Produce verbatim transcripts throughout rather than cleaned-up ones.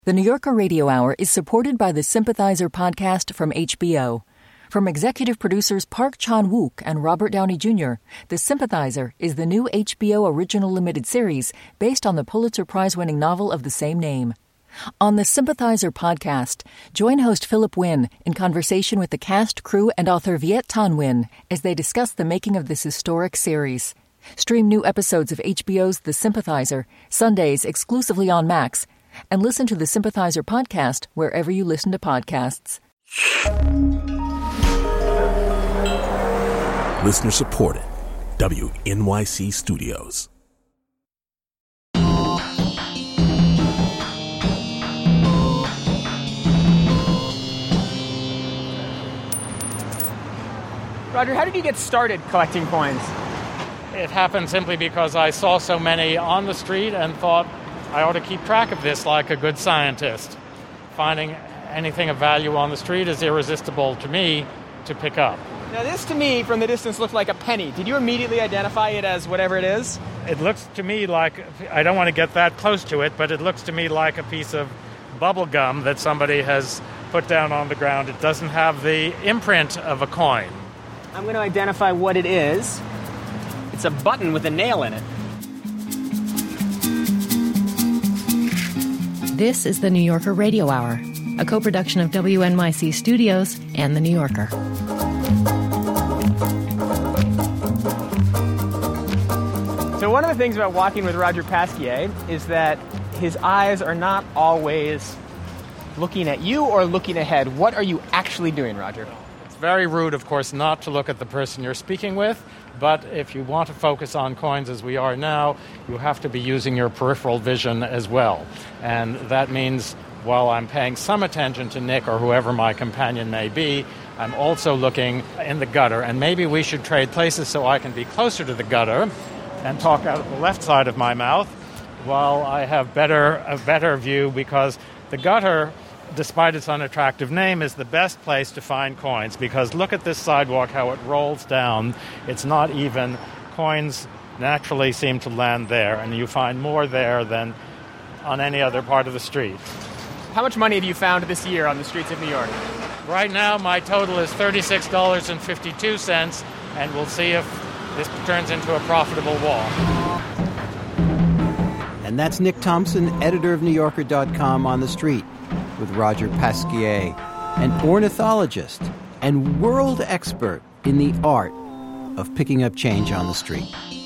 The New Yorker Radio Hour is supported by the Sympathizer podcast from H B O. From executive producers Park Chan-wook and Robert Downey Junior, The Sympathizer is the new H B O original limited series based on the Pulitzer Prize-winning novel of the same name. On the Sympathizer podcast, join host Philip Wynn in conversation with the cast, crew, and author Viet Thanh Nguyen as they discuss the making of this historic series. Stream new episodes of H B O's The Sympathizer, Sundays exclusively on Max, and listen to the Sympathizer podcast wherever you listen to podcasts. Listener supported. W N Y C Studios. Roger, how did you get started collecting coins? It happened simply because I saw so many on the street and thought I ought to keep track of this like a good scientist. Finding anything of value on the street is irresistible to me to pick up. Now this to me from the distance looked like a penny. Did you immediately identify it as whatever it is? It looks to me like, I don't want to get that close to it, but it looks to me like a piece of bubble gum that somebody has put down on the ground. It doesn't have the imprint of a coin. I'm going to identify what it is. It's a button with a nail in it. This is the New Yorker Radio Hour, a co-production of W N Y C Studios and The New Yorker. So one of the things about walking with Roger Pasquier is that his eyes are not always looking at you or looking ahead. What are you actually doing, Roger? It's very rude, of course, not to look at the person you're speaking with, but if you want to focus on coins as we are now, you have to be using your peripheral vision as well. And that means while I'm paying some attention to Nick or whoever my companion may be, I'm also looking in the gutter. And maybe we should trade places so I can be closer to the gutter and talk out of the left side of my mouth while I have better a better view, because the gutter, despite its unattractive name, is the best place to find coins, because look at this sidewalk, how it rolls down. It's not even. Coins naturally seem to land there, and you find more there than on any other part of the street. How much money have you found this year on the streets of New York? Right now, my total is thirty-six dollars and fifty-two cents, and we'll see if this turns into a profitable walk. And that's Nick Thompson, editor of New Yorker dot com, on the street with Roger Pasquier, an ornithologist and world expert in the art of picking up change on the street.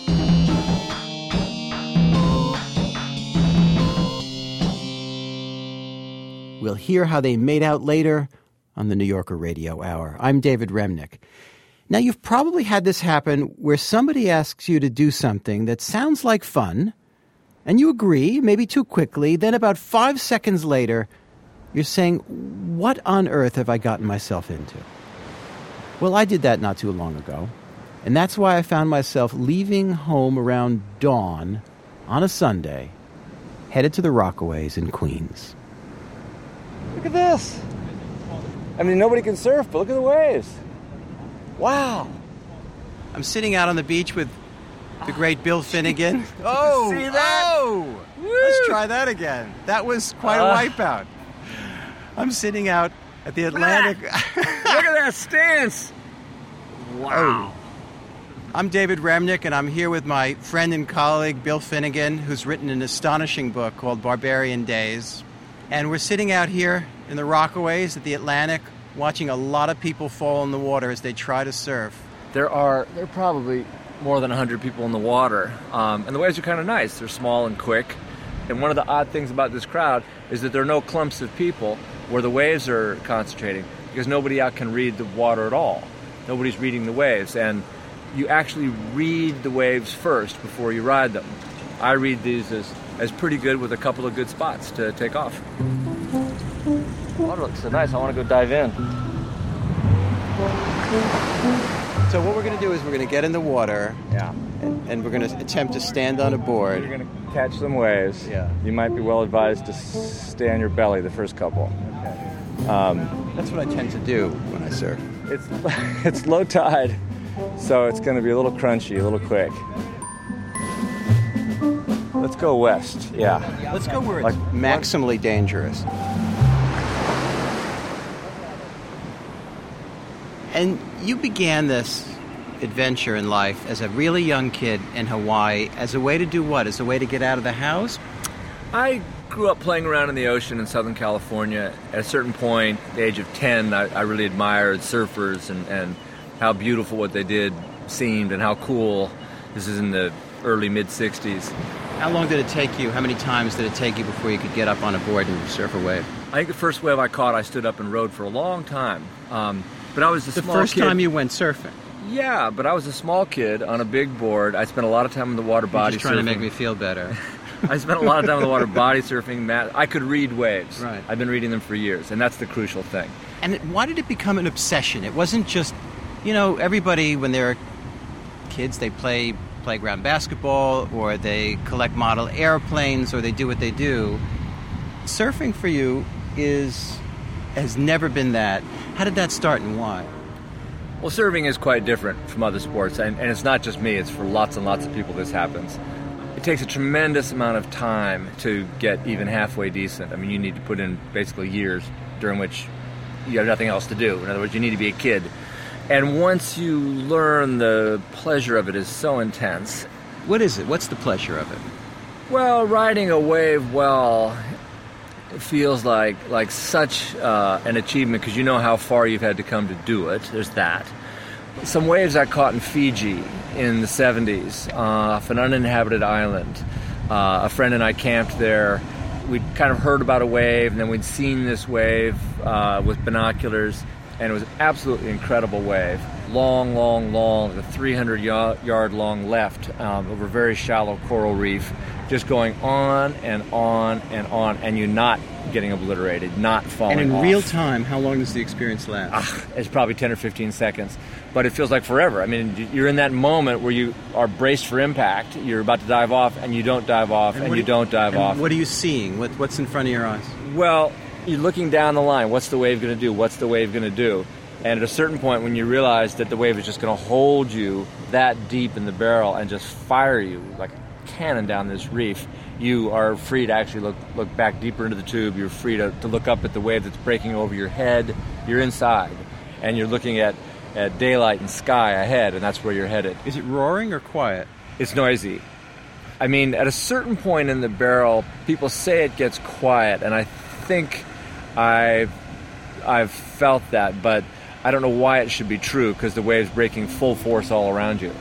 We'll hear how they made out later on the New Yorker Radio Hour. I'm David Remnick. Now, you've probably had this happen where somebody asks you to do something that sounds like fun, and you agree, maybe too quickly. Then about five seconds later, you're saying, what on earth have I gotten myself into? Well, I did that not too long ago, and that's why I found myself leaving home around dawn on a Sunday, headed to the Rockaways in Queens. Look at this. I mean, nobody can surf, but look at the waves. Wow. I'm sitting out on the beach with the great Bill Finnegan. Oh, see that? Oh, let's try that again. That was quite uh, a wipeout. I'm sitting out at the Atlantic. Look at that stance. Wow. Oh. I'm David Remnick, and I'm here with my friend and colleague, Bill Finnegan, who's written an astonishing book called Barbarian Days. And we're sitting out here in the Rockaways at the Atlantic, watching a lot of people fall in the water as they try to surf. There are there are probably more than one hundred people in the water, um, and the waves are kind of nice. They're small and quick. And one of the odd things about this crowd is that there are no clumps of people where the waves are concentrating, because nobody out can read the water at all. Nobody's reading the waves, and you actually read the waves first before you ride them. I read these as, as pretty good with a couple of good spots to take off. Water looks so nice, I want to go dive in. So what we're going to do is we're going to get in the water, Yeah. and, and we're going to attempt to stand on a board. You're going to catch some waves. Yeah. You might be well advised to s- stay on your belly the first couple. Okay. Um, That's what I tend to do when I surf. it's it's low tide, so it's going to be a little crunchy, a little quick. Let's go west, yeah. Let's go where it's Like, maximally dangerous. And you began this adventure in life as a really young kid in Hawaii as a way to do what? As a way to get out of the house? I grew up playing around in the ocean in Southern California. At a certain point, the age of ten, I, I really admired surfers and, and how beautiful what they did seemed and how cool. This is in the early, mid-sixties. How long did it take you? How many times did it take you before you could get up on a board and surf a wave? I think the first wave I caught, I stood up and rode for a long time. Um, but I was a The small first kid. time you went surfing? Yeah, but I was a small kid on a big board. I spent a lot of time in the water You're body just trying surfing. to make me feel better. I spent a lot of time in the water body surfing. Mat- I could read waves. Right. I've been reading them for years, and that's the crucial thing. And it, why did it become an obsession? It wasn't just, you know, everybody when they're kids, they play playground basketball or they collect model airplanes or they do what they do. Surfing for you is has never been that. How did that start and why? Well, surfing is quite different from other sports, and, and it's not just me. It's for lots and lots of people this happens. It takes a tremendous amount of time to get even halfway decent. I mean, you need to put in basically years during which you have nothing else to do. In other words, you need to be a kid. And once you learn, the pleasure of it is so intense. What is it? What's the pleasure of it? Well, riding a wave well feels like like such uh, an achievement because you know how far you've had to come to do it. There's that. Some waves I caught in Fiji in the seventies, uh, off an uninhabited island. Uh, a friend and I camped there. We'd kind of heard about a wave, and then we'd seen this wave uh, with binoculars, and it was an absolutely incredible wave. Long, long, long, a three hundred yard long left um, over a very shallow coral reef, just going on and on and on, and you're not getting obliterated, not falling And in off. real time, how long does the experience last? Ah, it's probably ten or fifteen seconds, but it feels like forever. I mean, you're in that moment where you are braced for impact. You're about to dive off, and you don't dive off, and, what you are- don't dive and off. What are you seeing? What, what's in front of your eyes? Well, you're looking down the line. What's the wave going to do? What's the wave going to do? And at a certain point, when you realize that the wave is just going to hold you that deep in the barrel and just fire you like a cannon down this reef, you are free to actually look look back deeper into the tube. You're free to, to look up at the wave that's breaking over your head. You're inside, and you're looking at, at daylight and sky ahead, and that's where you're headed. Is it roaring or quiet? It's noisy. I mean, at a certain point in the barrel, people say it gets quiet, and I think I've, I've felt that, but I don't know why it should be true, because the wave's breaking full force all around you.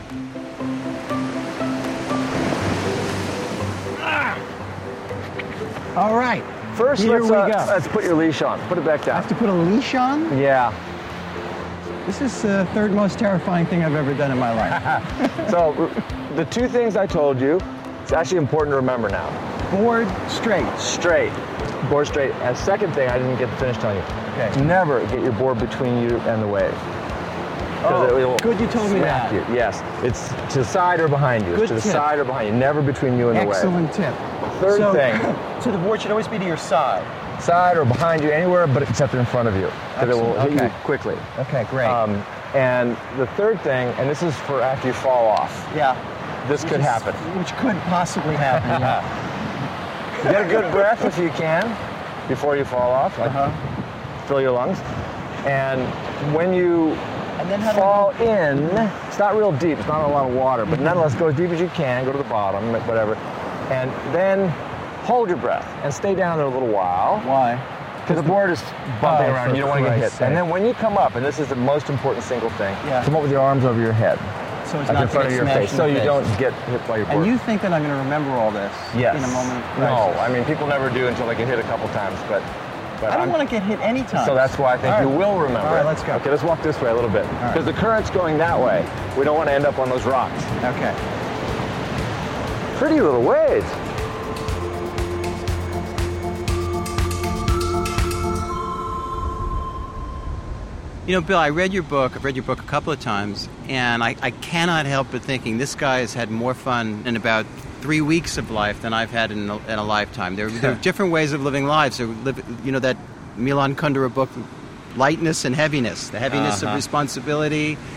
All right. First, Here let's, we uh, go. let's put your leash on. Put it back I down. have to put a leash on? Yeah. This is the third most terrifying thing I've ever done in my life. So, the two things I told you, it's actually important to remember now. Board straight. Straight. Board straight. And second thing I didn't get to finish telling you. Okay. Never get your board between you and the wave. Oh, it will good you told me smack that. You. Yes. It's to the side or behind you. Good It's to the tip. side or behind you. Never between you and the wave. Excellent tip. Third so, thing. So the board should always be to your side. Side or behind you, anywhere but except in front of you. Because it will hit Excellent. you Okay. quickly. Okay, great. Um, and the third thing, and this is for after you fall off. yeah. This could Which is- happen. Which could possibly happen. yeah. Get a good breath if you can before you fall off. Like Uh-huh. fill your lungs. And when you And then how do fall in, it's not real deep, it's not a lot of water, but nonetheless go as deep as you can, go to the bottom, whatever. And then hold your breath and stay down there a little while. Why? Because the board is bumping Oh, around, for you don't want to get hit. Christ's And sake. then when you come up, and this is the most important single thing, Yeah. come up with your arms over your head, So it's like not in front to of get your face, smashed in so the you face. don't get hit by your board. And you think that I'm going to remember all this yes. in a moment of No, crisis? I mean, people never do until they get hit a couple times, but... but I don't I'm- want to get hit any time. So that's why I think All you right. will remember. All right, it. let's go. Okay, let's walk this way a little bit. right. Because the current's going that way. We don't want to end up on those rocks. Okay. Pretty little waves. You know, Bill, I read your book. I've read your book a couple of times, and I, I cannot help but thinking this guy has had more fun in about three weeks of life than I've had in a, in a lifetime. There, there are different ways of living lives. There, live, you know, that Milan Kundera book, Lightness and Heaviness, the heaviness Uh-huh. of responsibility,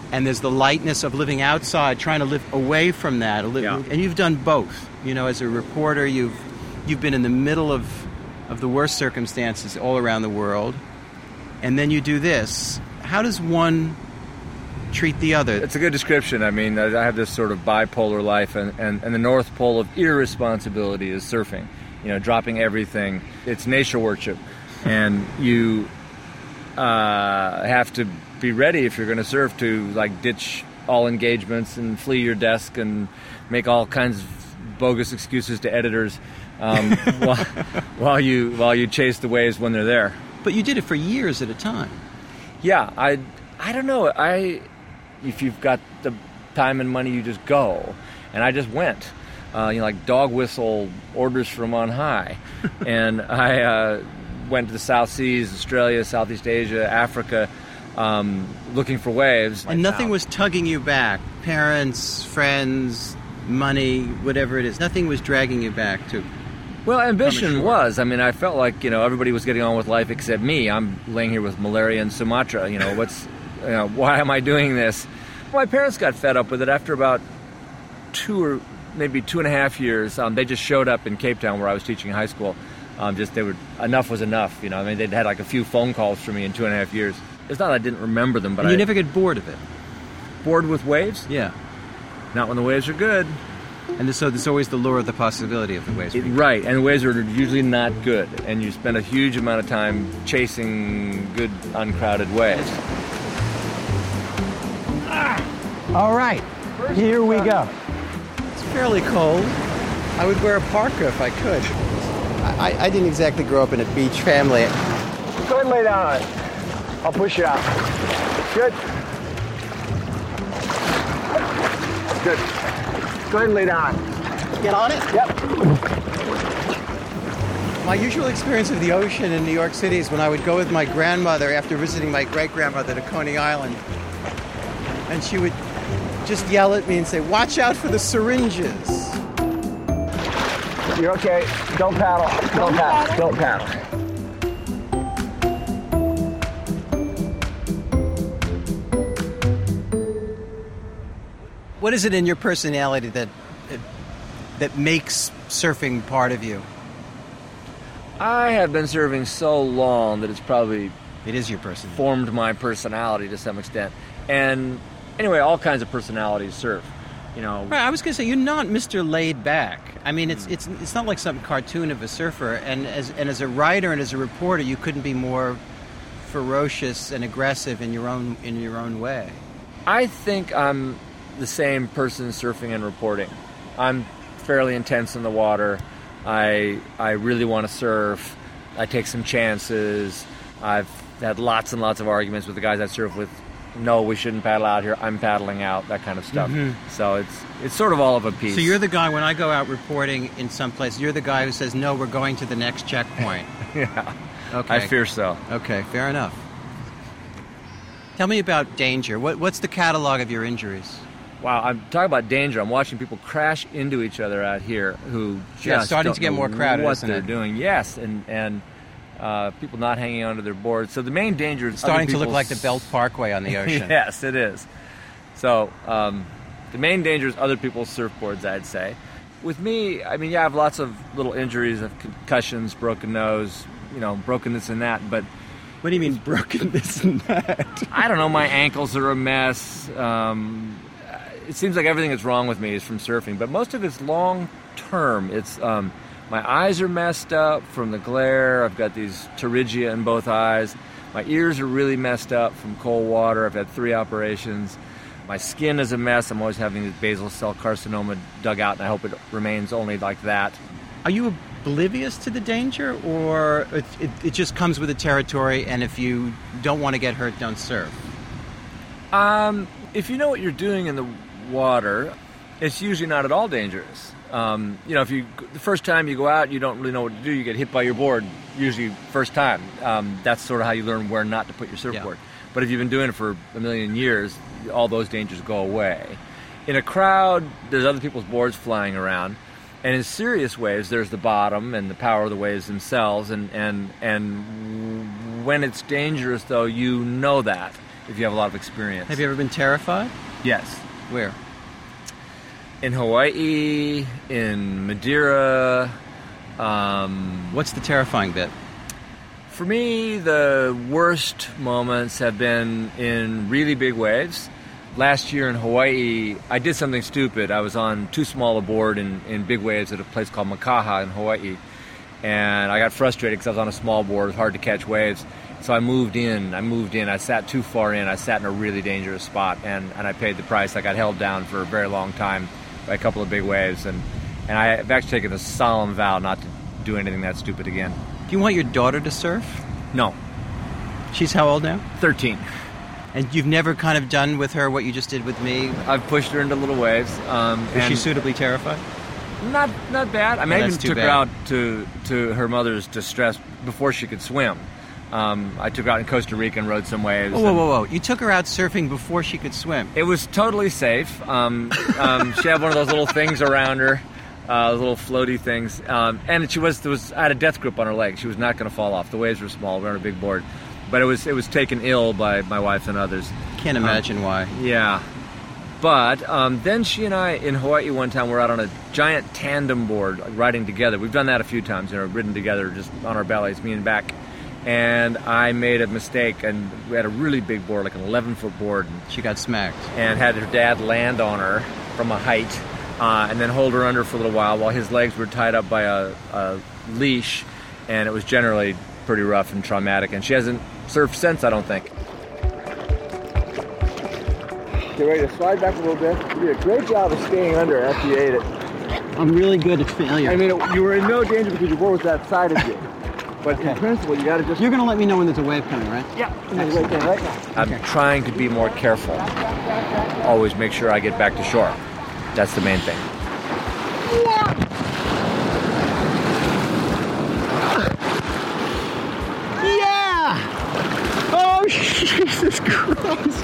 and there's the lightness of living outside, trying to live away from that. Yeah. And you've done both. You know, as a reporter, you've you've been in the middle of of the worst circumstances all around the world, and then you do this. How does one treat the other? It's a good description. I mean, I have this sort of bipolar life, and, and, and the North Pole of irresponsibility is surfing. You know, dropping everything. It's nature worship, and you uh, have to be ready if you're going to surf to like ditch all engagements and flee your desk and make all kinds of bogus excuses to editors um, while, while you while you chase the waves when they're there. But you did it for years at a time. Yeah, I I don't know. I if you've got the time and money, you just go, and I just went. Uh, you know, like dog whistle orders from on high, and I uh, went to the South Seas, Australia, Southeast Asia, Africa, um, looking for waves. And nothing was tugging you back. Parents, friends, money, whatever it is. Nothing was dragging you back to. Well, ambition was. I mean, I felt like, you know, everybody was getting on with life except me. I'm laying here with malaria in Sumatra. You know, what's, you know, why am I doing this? My parents got fed up with it after about two or maybe two and a half years. Um, they just showed up in Cape Town where I was teaching high school. Um, just they were enough was enough. You know, I mean, they'd had like a few phone calls for me in two and a half years. It's not that I didn't remember them, but and you I, never get bored of it. Bored with waves? Yeah. Not when the waves are good. And so there's always the lure of the possibility of the waves. It, right, and the waves are usually not good, and you spend a huge amount of time chasing good, uncrowded waves. All right, here we go. It's fairly cold. I would wear a parka if I could. I, I didn't exactly grow up in a beach family. Go ahead and lay down on it. I'll push you out. Good. Good. Go ahead and lay down. Get on it? Yep. My usual experience of the ocean in New York City is when I would go with my grandmother after visiting my great-grandmother to Coney Island. And she would just yell at me and say, "Watch out for the syringes." You're okay. Don't paddle. Don't paddle. Don't paddle. What is it in your personality that that makes surfing part of you? I have been surfing so long that it's probably It is your personality. formed my personality to some extent. And anyway, all kinds of personalities surf. You know, Right, I was going to say you're not Mister Laid Back. I mean, it's it's it's not like some cartoon of a surfer. And as and as a writer and as a reporter, you couldn't be more ferocious and aggressive in your own in your own way. I think I'm the same person surfing and reporting. I'm fairly intense in the water. I I really want to surf. I take some chances. I've had lots and lots of arguments with the guys I surf with. No, we shouldn't paddle out here. I'm paddling out, that kind of stuff. Mm-hmm. So it's it's sort of all of a piece. So you're the guy, when I go out reporting in some place, you're the guy who says, "No, we're going to the next checkpoint." Yeah. Okay. I fear so. Okay, fair enough. Tell me about danger. What, what's the catalog of your injuries? Wow, I'm talking about danger. I'm watching people crash into each other out here who just Yeah, starting don't to get know more crowded, what isn't they're it? doing. Yes, and and uh, people not hanging onto their boards. So the main danger is It's starting other to look people's- like the Belt Parkway on the ocean. Yes, it is. So um, the main danger is other people's surfboards, I'd say. With me, I mean, yeah, I have lots of little injuries, of concussions, broken nose, you know, broken this and that, but What do you mean broken this and that? I don't know, my ankles are a mess. Um, it seems like everything that's wrong with me is from surfing, but most of it's long term. It's um, my eyes are messed up from the glare. I've got these pterygia in both eyes. My ears are really messed up from cold water. I've had three operations. My skin is a mess. I'm always having this basal cell carcinoma dug out, and I hope it remains only like that. Are you oblivious to the danger, or it, it, it just comes with the territory, and if you don't want to get hurt, don't surf? Um, if you know what you're doing in the water, it's usually not at all dangerous. Um, you know, if you the first time you go out, you don't really know what to do. You get hit by your board, usually first time. Um, that's sort of how you learn where not to put your surfboard. Yeah. But if you've been doing it for a million years, all those dangers go away. In a crowd, there's other people's boards flying around. And in serious waves, there's the bottom and the power of the waves themselves. And, and, and when it's dangerous, though, you know that. if you have a lot of experience. Have you ever been terrified? Yes. Where? In Hawaii, in Madeira. Um, What's the terrifying bit? For me, the worst moments have been in really big waves. Last year in Hawaii, I did something stupid. I was on too small a board in, in big waves at a place called Makaha in Hawaii. And I got frustrated because I was on a small board. It was hard to catch waves. So I moved in. I moved in. I sat too far in. I sat in a really dangerous spot, and, and I paid the price. I got held down for a very long time by a couple of big waves. And, and I've actually taken a solemn vow not to do anything that stupid again. Do you want your daughter to surf? No. She's how old now? thirteen. And you've never kind of done with her what you just did with me? I've pushed her into little waves. Um, Is she suitably terrified? Not not bad. I mean, Oh, I that's even too took bad. her out to, to her mother's distress before she could swim. Um, I took her out in Costa Rica and rode some waves. Whoa, whoa, and whoa, whoa. You took her out surfing before she could swim. It was totally safe. Um, um, she had one of those little things around her, uh, those little floaty things. Um, and she was, there was, I had a death grip on her leg. She was not going to fall off. The waves were small. We were on a big board. But it was it was taken ill by my wife and others. Can't imagine um, why. Yeah. But um, then she and I, in Hawaii one time, were out on a giant tandem board, like, riding together. We've done that a few times, you know, ridden together just on our bellies, me and back. And I made a mistake, and we had a really big board, like an eleven-foot board. And, She got smacked. and had her dad land on her from a height, uh, and then hold her under for a little while while his legs were tied up by a, a leash. And it was generally pretty rough and traumatic. And she hasn't surfed since, I don't think. Get ready to slide back a little bit. You did a great job of staying under after you ate it. I'm really good at failure. I mean, it, you were in no danger because your board was that side of you. But in principle, you got to just... You're going to let me know when there's a wave coming, right? Yeah, there's a wave coming right now. I'm trying to be more careful. Always make sure I get back to shore. That's the main thing. Yeah! Oh, Jesus Christ!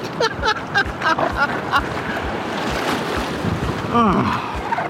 Oh.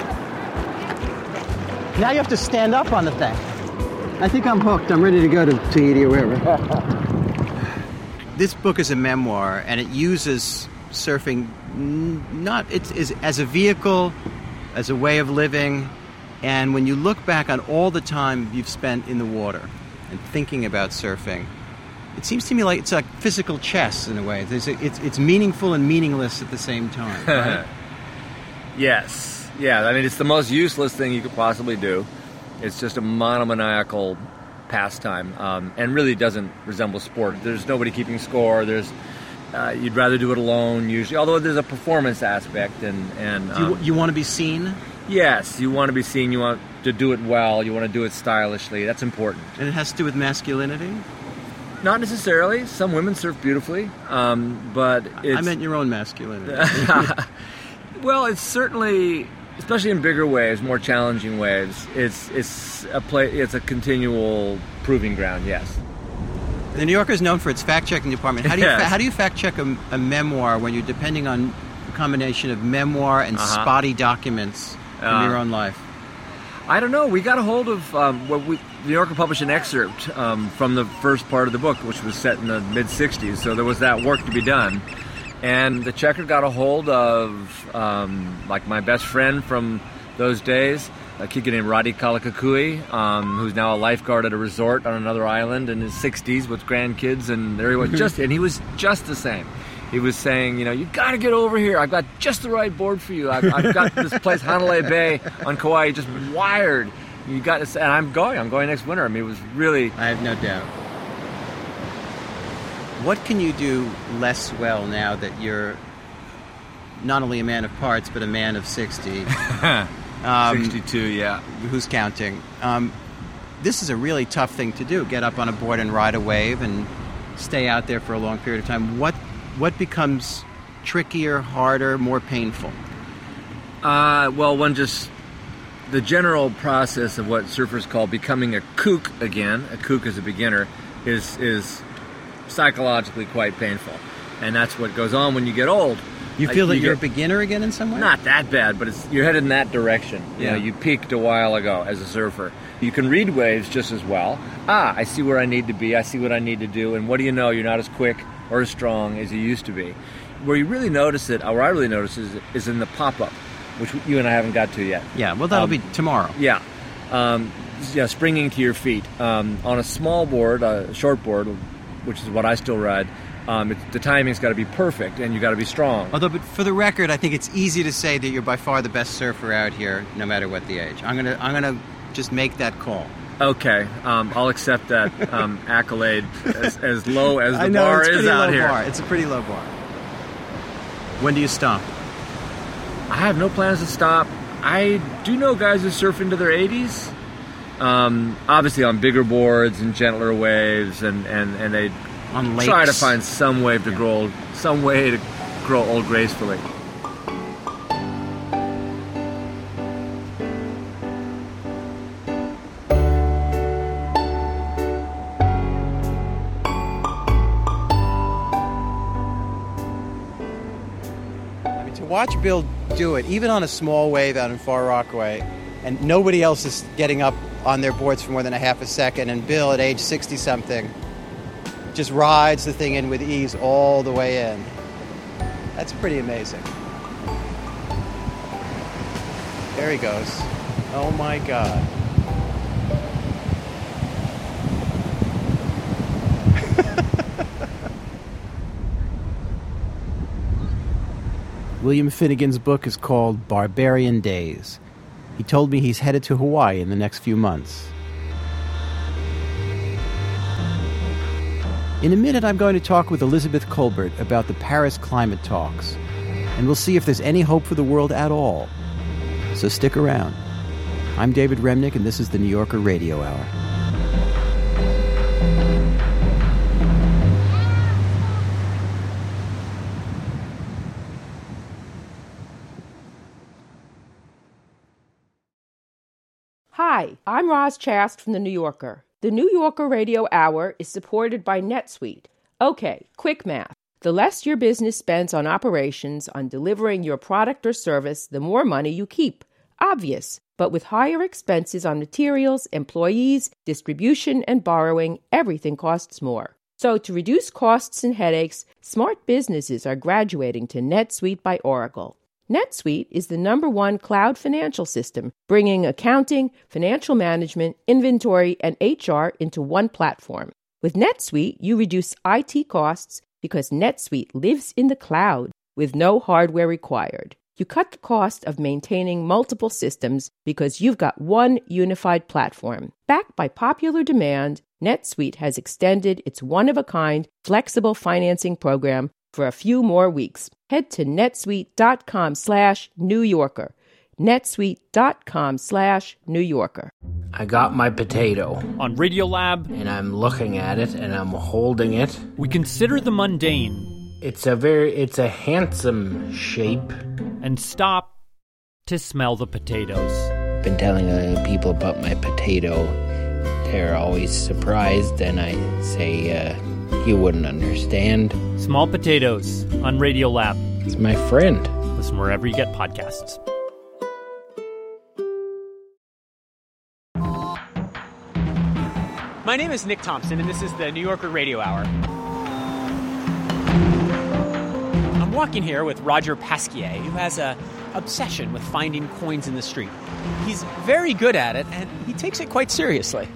Now you have to stand up on the thing. I think I'm hooked. I'm ready to go to Tahiti or wherever. This book is a memoir, and it uses surfing n- not it's is as a vehicle, as a way of living, and when you look back on all the time you've spent in the water and thinking about surfing, it seems to me like it's like physical chess in a way. There's a, it's it's meaningful and meaningless at the same time. Right? Yes. Yeah, I mean, it's the most useless thing you could possibly do. It's just a monomaniacal pastime, um, and really doesn't resemble sport. There's nobody keeping score. There's uh, you'd rather do it alone usually, although there's a performance aspect. And, and um, Do you, you want to be seen? yes, you want to be seen. You want to do it well. You want to do it stylishly. That's important. And it has to do with masculinity? Not necessarily. Some women surf beautifully, um, but it's... I meant your own masculinity. Well, it's certainly, especially in bigger waves, more challenging waves, it's it's a play, it's a continual proving ground. Yes. The New Yorker is known for its fact-checking department. How do you Yes. fa- how do you fact-check a, a memoir when you're depending on a combination of memoir and Uh-huh. spotty documents from Uh, your own life? I don't know. We got a hold of um, what we, the New Yorker published an excerpt um, from the first part of the book, which was set in the mid sixties. So there was that work to be done. And the Checker got a hold of, um, like, my best friend from those days, a kid named Roddy Kalakakui, um, who's now a lifeguard at a resort on another island in his sixties with grandkids, and there he was, just, and he was just the same. He was saying, you know, you got to get over here. I've got just the right board for you. I've, I've got this place, Hanalei Bay on Kauai, just wired. You got to, and I'm going. I'm going next winter. I mean, it was really. I have no doubt. What can you do less well now that you're not only a man of parts, but a man of sixty? um, sixty-two, yeah. Who's counting? Um, this is a really tough thing to do. Get up on a board and ride a wave and stay out there for a long period of time. What what becomes trickier, harder, more painful? Uh, well, one just... The general process of what surfers call becoming a kook again, a kook as a beginner, is is psychologically quite painful. And that's what goes on when you get old. You feel Uh, that you you're get- a beginner again in some way? Not that bad, but it's, you're headed in that direction. You Yeah. know, you peaked a while ago as a surfer. You can read waves just as well. Ah, I see where I need to be. I see what I need to do. And what do you know? You're not as quick or as strong as you used to be. Where you really notice it, or where I really notice it, is in the pop-up, which you and I haven't got to yet. Yeah, well, that'll um, be tomorrow. Yeah. Um, yeah, springing to your feet. Um, on a small board, a short board, which is what I still ride, um, it, the timing's got to be perfect, and you got to be strong. Although, but for the record, I think it's easy to say that you're by far the best surfer out here, no matter what the age. I'm gonna, I'm gonna just make that call. Okay, um, I'll accept that um, accolade as, as low as the I know, bar it's is low out here. Bar. It's a pretty low bar. When do you stop? I have no plans to stop. I do know guys who surf into their eighties. Um, obviously on bigger boards and gentler waves, and, and, and they on lakes. Try to find some way to grow old, some way to grow old gracefully. I mean, to watch Bill do it, even on a small wave out in Far Rockaway, and nobody else is getting up on their boards for more than a half a second, and Bill, at age sixty-something, just rides the thing in with ease all the way in. That's pretty amazing. There he goes. Oh, my God. William Finnegan's book is called Barbarian Days. He told me he's headed to Hawaii in the next few months. In a minute, I'm going to talk with Elizabeth Colbert about the Paris climate talks, and we'll see if there's any hope for the world at all. So stick around. I'm David Remnick, and this is the New Yorker Radio Hour. Hi, I'm Roz Chast from The New Yorker. The New Yorker Radio Hour is supported by NetSuite. Okay, quick math. The less your business spends on operations, on delivering your product or service, the more money you keep. Obvious. But with higher expenses on materials, employees, distribution, and borrowing, everything costs more. So to reduce costs and headaches, smart businesses are graduating to NetSuite by Oracle. NetSuite is the number one cloud financial system, bringing accounting, financial management, inventory, and H R into one platform. With NetSuite, you reduce I T costs because NetSuite lives in the cloud with no hardware required. You cut the cost of maintaining multiple systems because you've got one unified platform. Backed by popular demand, NetSuite has extended its one-of-a-kind flexible financing program for a few more weeks. Head to netsuite.com slash New Yorker. netsuite.com slash New Yorker. I got my potato. On Radiolab. And I'm looking at it and I'm holding it. We consider the mundane. It's a very, it's a handsome shape. And stop to smell the potatoes. I've been telling uh, people about my potato. They're always surprised and I say, uh, you wouldn't understand. Small Potatoes on Radiolab. It's my friend. Listen wherever you get podcasts. My name is Nick Thompson, and this is the New Yorker Radio Hour. I'm walking here with Roger Pasquier, who has a obsession with finding coins in the street. He's very good at it, and he takes it quite seriously.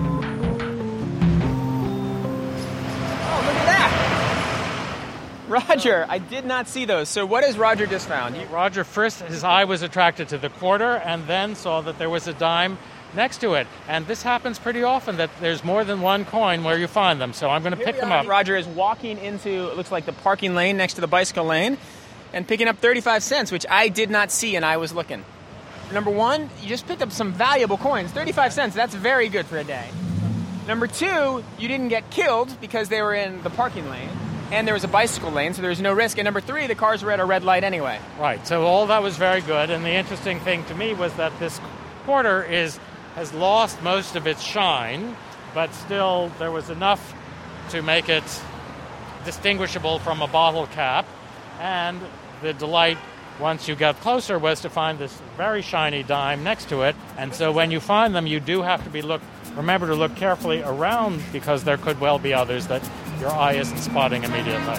Roger, I did not see those. So what has Roger just found? He, Roger, first his eye was attracted to the quarter and then saw that there was a dime next to it. And this happens pretty often, that there's more than one coin where you find them. So I'm going to pick them up. Roger is walking into, it looks like the parking lane next to the bicycle lane, and picking up thirty-five cents, which I did not see and I was looking. Number one, you just picked up some valuable coins. thirty-five cents, that's very good for a day. Number two, you didn't get killed because they were in the parking lane. And there was a bicycle lane, so there was no risk. And number three, the cars were at a red light anyway. Right, so all that was very good. And the interesting thing to me was that this quarter is has lost most of its shine, but still there was enough to make it distinguishable from a bottle cap. And the delight once you get closer was to find this very shiny dime next to it. And so when you find them, you do have to be look. remember to look carefully around because there could well be others that your eye isn't spotting immediately.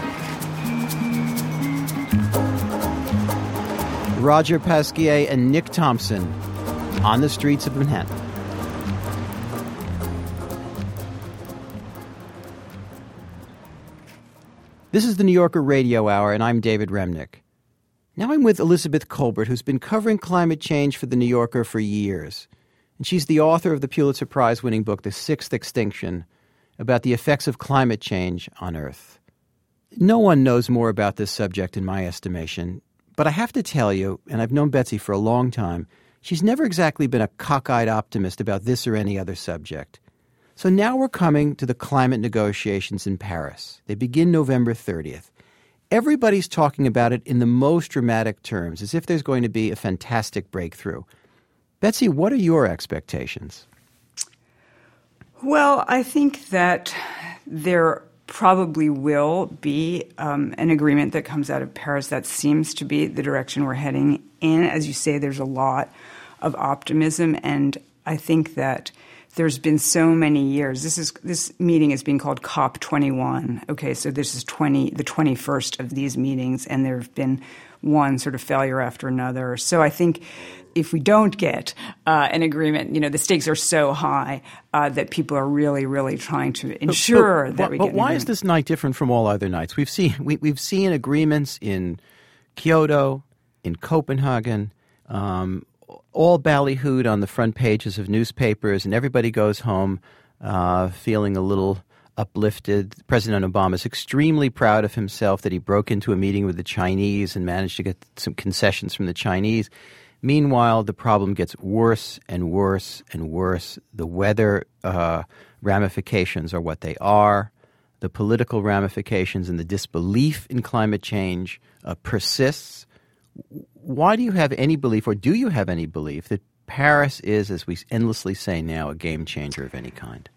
Roger Pasquier and Nick Thompson on the streets of Manhattan. This is the New Yorker Radio Hour, and I'm David Remnick. Now I'm with Elizabeth Kolbert, who's been covering climate change for the New Yorker for years. And she's the author of the Pulitzer Prize-winning book, The Sixth Extinction, about the effects of climate change on Earth. No one knows more about this subject in my estimation, but I have to tell you, and I've known Betsy for a long time, she's never exactly been a cockeyed optimist about this or any other subject. So now we're coming to the climate negotiations in Paris. They begin November thirtieth. Everybody's talking about it in the most dramatic terms, as if there's going to be a fantastic breakthrough. Betsy, what are your expectations? Well, I think that there probably will be um, an agreement that comes out of Paris. That seems to be the direction we're heading in. As you say, there's a lot of optimism, and I think that there's been so many years. This is this meeting is being called COP twenty-one. Okay, so this is twenty the twenty-first of these meetings, and there have been one sort of failure after another. So I think if we don't get uh, an agreement, you know, the stakes are so high uh, that people are really, really trying to ensure but, but, that we but get. But why is this night different from all other nights? We've seen we, we've seen agreements in Kyoto, in Copenhagen. Um, all ballyhooed on the front pages of newspapers, and everybody goes home uh, feeling a little uplifted. President Obama is extremely proud of himself that he broke into a meeting with the Chinese and managed to get some concessions from the Chinese. Meanwhile, the problem gets worse and worse and worse. The weather uh, ramifications are what they are. The political ramifications and the disbelief in climate change uh, persists. Why do you have any belief, or do you have any belief, that Paris is, as we endlessly say now, a game changer of any kind?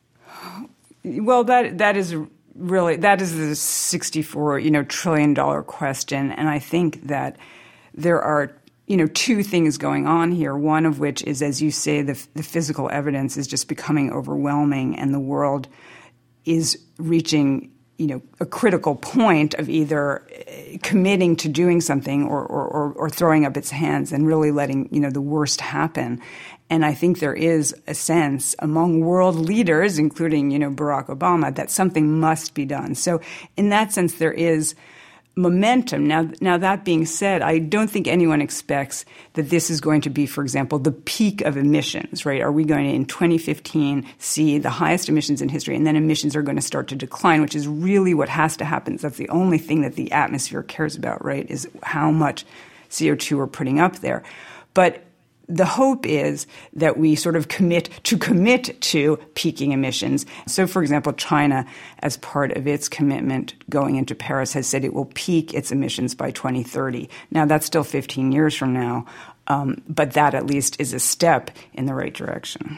Well, that that is really that is the sixty-four you know trillion dollar question, and I think that there are you know two things going on here. One of which is, as you say, the the physical evidence is just becoming overwhelming, and the world is reaching you know, a critical point of either committing to doing something or, or, or throwing up its hands and really letting, you know, the worst happen. And I think there is a sense among world leaders, including, you know, Barack Obama, that something must be done. So in that sense, there is momentum. Now, now that being said, I don't think anyone expects that this is going to be, for example, the peak of emissions, right? Are we going to, in twenty fifteen, see the highest emissions in history, and then emissions are going to start to decline, which is really what has to happen. That's the only thing that the atmosphere cares about, right, is how much C O two we're putting up there. But the hope is that we sort of commit to commit to peaking emissions. So, for example, China, as part of its commitment going into Paris, has said it will peak its emissions by twenty thirty. Now, that's still fifteen years from now, um, but that at least is a step in the right direction.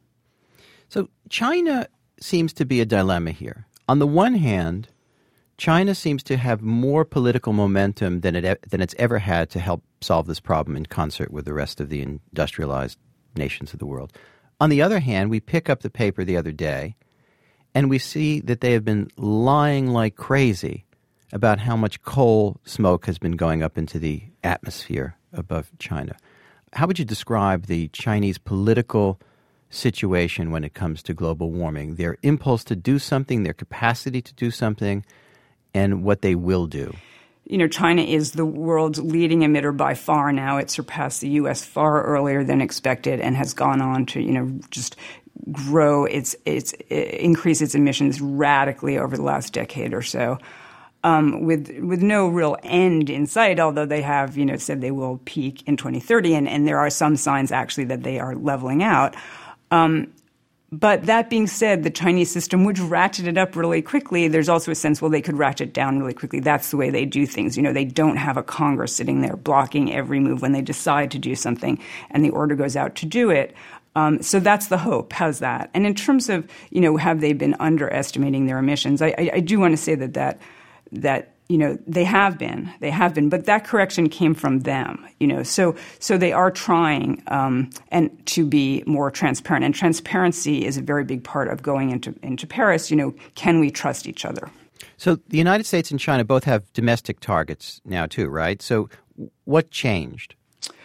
So China seems to be a dilemma here. On the one hand, China seems to have more political momentum than it than it's ever had to help solve this problem in concert with the rest of the industrialized nations of the world. On the other hand, we pick up the paper the other day, and we see that they have been lying like crazy about how much coal smoke has been going up into the atmosphere above China. How would you describe the Chinese political situation when it comes to global warming, their impulse to do something, their capacity to do something, and what they will do? You know, China is the world's leading emitter by far now. It surpassed the U S far earlier than expected and has gone on to, you know, just grow its, its, increase its emissions radically over the last decade or so. Um, with with no real end in sight, although they have, you know, said they will peak in twenty thirty, and, and there are some signs actually that they are leveling out. Um, But that being said, the Chinese system would ratchet it up really quickly. There's also a sense, well, they could ratchet down really quickly. That's the way they do things. You know, they don't have a Congress sitting there blocking every move when they decide to do something and the order goes out to do it. Um, so that's the hope. How's that? And in terms of, you know, have they been underestimating their emissions, I, I, I do want to say that that that you know, they have been, they have been, but that correction came from them, you know, so so they are trying um, and to be more transparent, and transparency is a very big part of going into into Paris. You know, can we trust each other? So the United States and China both have domestic targets now too, right? So what changed?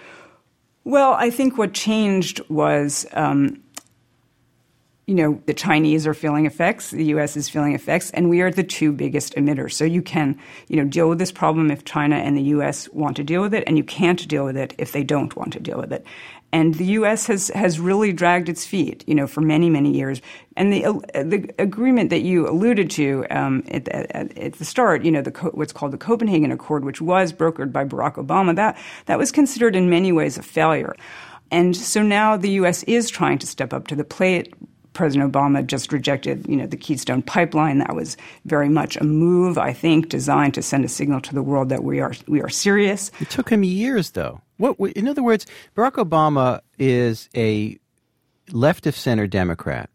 Well, I think what changed was, um, you know, the Chinese are feeling effects, the U S is feeling effects, and we are the two biggest emitters. So you can, you know, deal with this problem if China and the U S want to deal with it, and you can't deal with it if they don't want to deal with it. And the U S has, has really dragged its feet, you know, for many, many years. And the uh, the agreement that you alluded to um, at, at, at the start, you know, the what's called the Copenhagen Accord, which was brokered by Barack Obama, that that was considered in many ways a failure. And so now the U S is trying to step up to the plate. President Obama just rejected, you know, the Keystone Pipeline. That was very much a move, I think, designed to send a signal to the world that we are we are serious. It took him years, though. What, in other words, Barack Obama is a left-of-center Democrat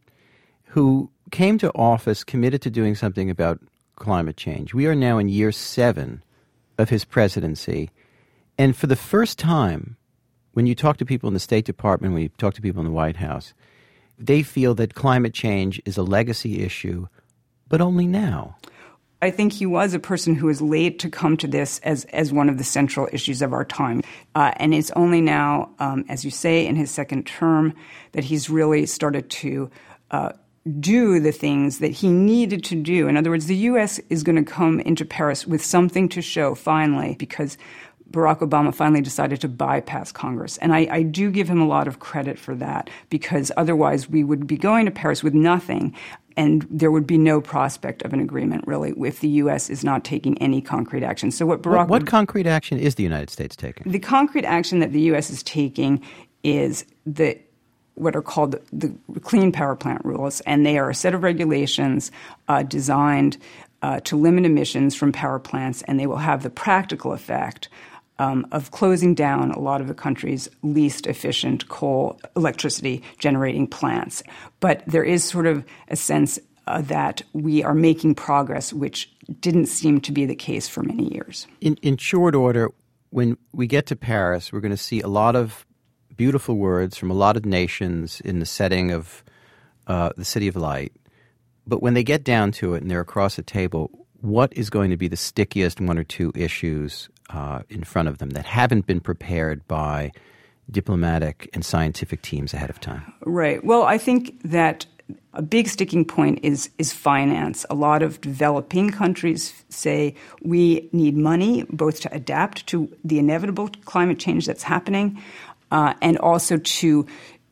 who came to office committed to doing something about climate change. We are now in year seven of his presidency, and for the first time, when you talk to people in the State Department, when you talk to people in the White House, they feel that climate change is a legacy issue, but only now. I think he was a person who was late to come to this as, as one of the central issues of our time. Uh, and it's only now, um, as you say, in his second term, that he's really started to uh, do the things that he needed to do. In other words, the U S is going to come into Paris with something to show, finally, because Barack Obama finally decided to bypass Congress. And I, I do give him a lot of credit for that, because otherwise we would be going to Paris with nothing, and there would be no prospect of an agreement, really, if the U S is not taking any concrete action. So what Barack What, what concrete action is the United States taking? The concrete action that the U S is taking is the what are called the, the Clean Power Plant rules, and they are a set of regulations uh, designed uh, to limit emissions from power plants, and they will have the practical effect Um, of closing down a lot of the country's least efficient coal electricity generating plants. But there is sort of a sense uh, that we are making progress, which didn't seem to be the case for many years. In, in short order, when we get to Paris, we're going to see a lot of beautiful words from a lot of nations in the setting of uh, the City of Light. But when they get down to it and they're across a table, what is going to be the stickiest one or two issues uh, in front of them that haven't been prepared by diplomatic and scientific teams ahead of time? Right. Well, I think that a big sticking point is is finance. A lot of developing countries say we need money both to adapt to the inevitable climate change that's happening uh, and also to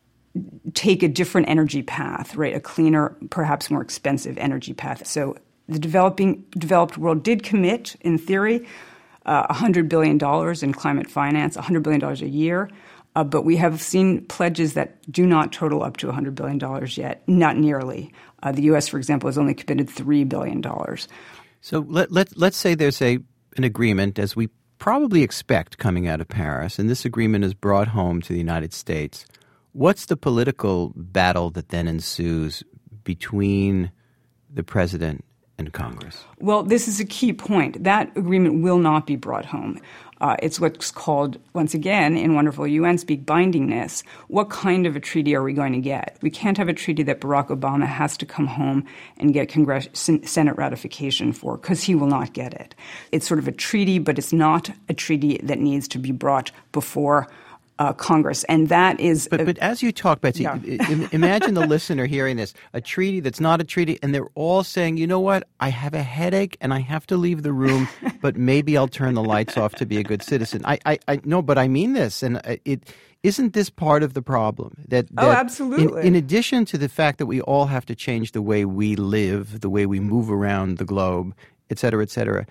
take a different energy path, right? A cleaner, perhaps more expensive energy path. So the developing developed world did commit, in theory, uh, one hundred billion dollars in climate finance, one hundred billion dollars a year. Uh, but we have seen pledges that do not total up to one hundred billion dollars yet, not nearly. Uh, the U S, for example, has only committed three billion dollars. So let, let, let's say there's a an agreement, as we probably expect coming out of Paris, and this agreement is brought home to the United States. What's the political battle that then ensues between the president and Congress? Well, this is a key point. That agreement will not be brought home. Uh, it's what's called, once again, in wonderful U N speak, bindingness. What kind of a treaty are we going to get? We can't have a treaty that Barack Obama has to come home and get Congress, Senate ratification for, because he will not get it. It's sort of a treaty, but it's not a treaty that needs to be brought before Uh, Congress, and that is. But, a, but as you talk, Betsy, yeah. imagine the listener hearing this: a treaty that's not a treaty, and they're all saying, "You know what? I have a headache, and I have to leave the room, but maybe I'll turn the lights off to be a good citizen." I, I, I no, but I mean this, and it isn't this part of the problem that. that oh, absolutely. In, in addition to the fact that we all have to change the way we live, the way we move around the globe, et cetera, et cetera,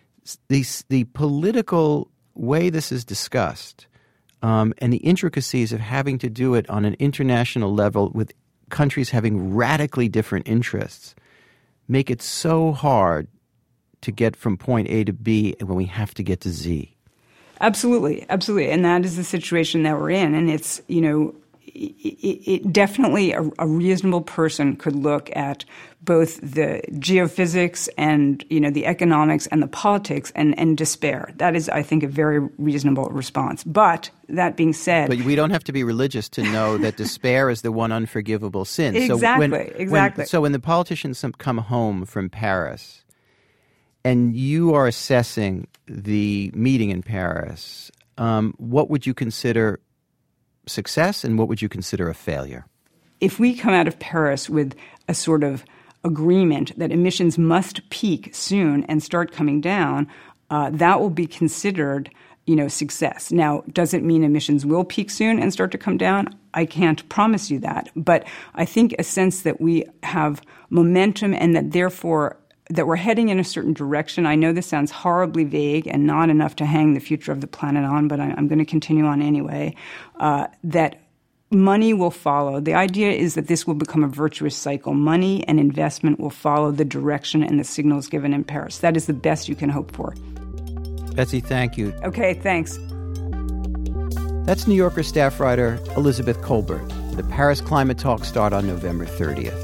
the the political way this is discussed. Um, and the intricacies of having to do it on an international level with countries having radically different interests make it so hard to get from point A to B when we have to get to Z. Absolutely, absolutely. And that is the situation that we're in. And it's, you know, it, it definitely a, a reasonable person could look at both the geophysics and, you know, the economics and the politics and, and despair. That is, I think, a very reasonable response. But that being said... But we don't have to be religious to know that despair is the one unforgivable sin. Exactly, so when, exactly. When, so when the politicians come home from Paris and you are assessing the meeting in Paris, um, what would you consider success and what would you consider a failure? If we come out of Paris with a sort of agreement that emissions must peak soon and start coming down, uh, that will be considered, you know, success. Now, does it mean emissions will peak soon and start to come down? I can't promise you that. But I think a sense that we have momentum and that therefore that we're heading in a certain direction. I know this sounds horribly vague and not enough to hang the future of the planet on, but I, I'm going to continue on anyway, uh, that money will follow. The idea is that this will become a virtuous cycle. Money and investment will follow the direction and the signals given in Paris. That is the best you can hope for. Betsy, thank you. Okay, thanks. That's New Yorker staff writer Elizabeth Kolbert. The Paris climate talks start on November thirtieth.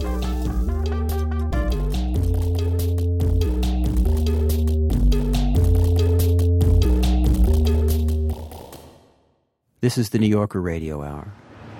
This is the New Yorker Radio Hour.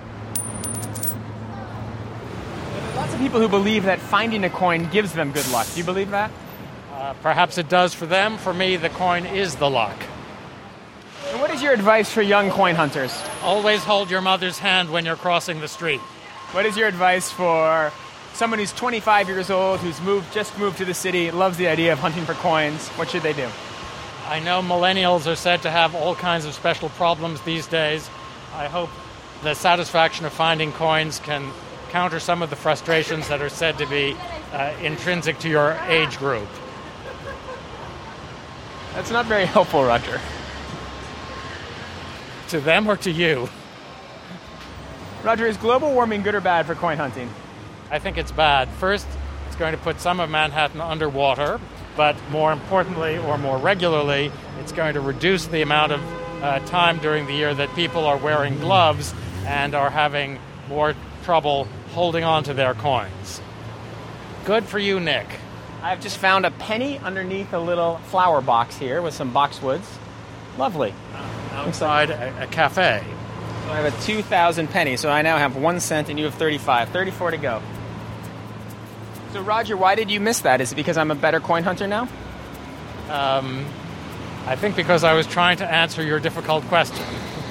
There are lots of people who believe that finding a coin gives them good luck. Do you believe that? Uh, perhaps it does for them. For me, the coin is the luck. And what is your advice for young coin hunters? Always hold your mother's hand when you're crossing the street. What is your advice for someone who's twenty-five years old, who's moved, just moved to the city, loves the idea of hunting for coins? What should they do? I know millennials are said to have all kinds of special problems these days. I hope the satisfaction of finding coins can counter some of the frustrations that are said to be uh, intrinsic to your age group. That's not very helpful, Roger. To them or to you? Roger, is global warming good or bad for coin hunting? I think it's bad. First, it's going to put some of Manhattan underwater. But more importantly, or more regularly, it's going to reduce the amount of uh, time during the year that people are wearing gloves and are having more trouble holding on to their coins. Good for you, Nick. I've just found a penny underneath a little flower box here with some boxwoods. Lovely. Outside a, a cafe. So I have a two thousand penny, so I now have one cent and you have thirty-five. thirty-four to go. So, Roger, why did you miss that? Is it because I'm a better coin hunter now? Um, I think because I was trying to answer your difficult question.